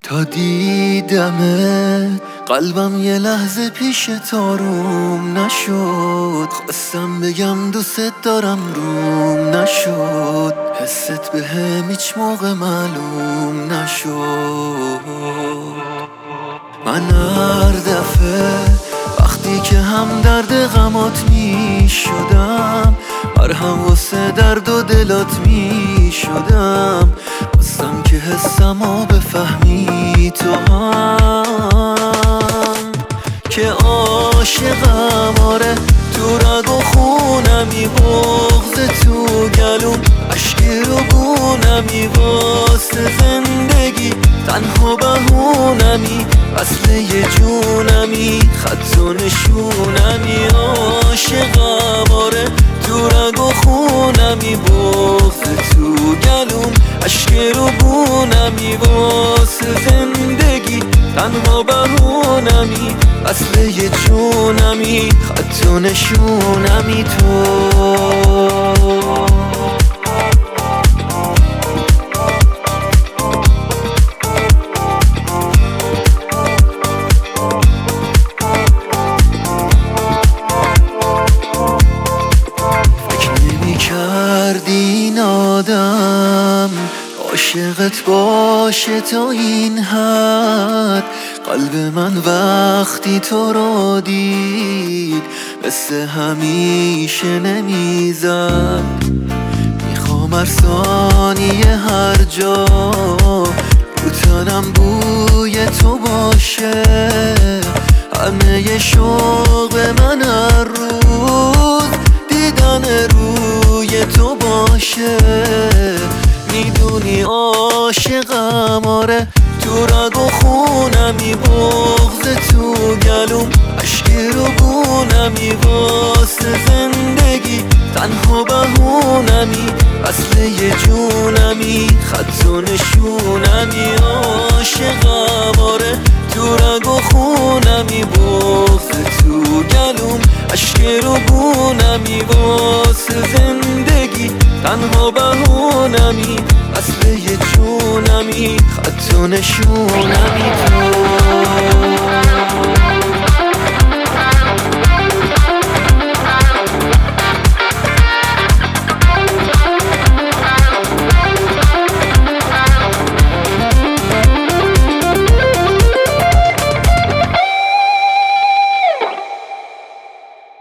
تا دیدمت قلبم یه لحظه پیش آروم نشد. خواستم بگم دوست دارم روم نشد. حست بهم هیچ موقع معلوم نشد. من هر دفعه وقتی که هم درد غمات می شدم، مرهم واسه درد و دلات می شدم. خواستم که حسمو بفهمی تو هم که عاشقم. آره تو رگ و خونمی، بغض تو گلوم، اشکی رو بونمی. واسه زندگی تنها بهونمی، اصل یه جونمی، خط و نشونمی. عاشقم آره تو رگ و خونمی، بغض تو گلوم، اشکی رو بونمی. واسه زندگی تنها بهونمی، اصل یه جونمی، خط و نشونمی تو. این آدم عاشقت باشه تا این حد. قلب من وقتی تو رو دید مثل همیشه نمیزد. میخوام هر ثانیه هر جا رو تنم بوی تو باشه. همه شوق من هر روز دیدن روی تو باشه. میدونی عاشقم آره تو رگ و خونمی، بغض تو گلوم، اشکی رو بونمی. واسه زندگی تنها بهونمی، اصل یه جونمی، خط و نشونمی. عاشقم آره تو رگ و خونمی، بغض تو گلوم، اشکی رو بونمی. واسه زندگی تنها بهونمی، اصل یه جونمی، خط و نشونمی تو.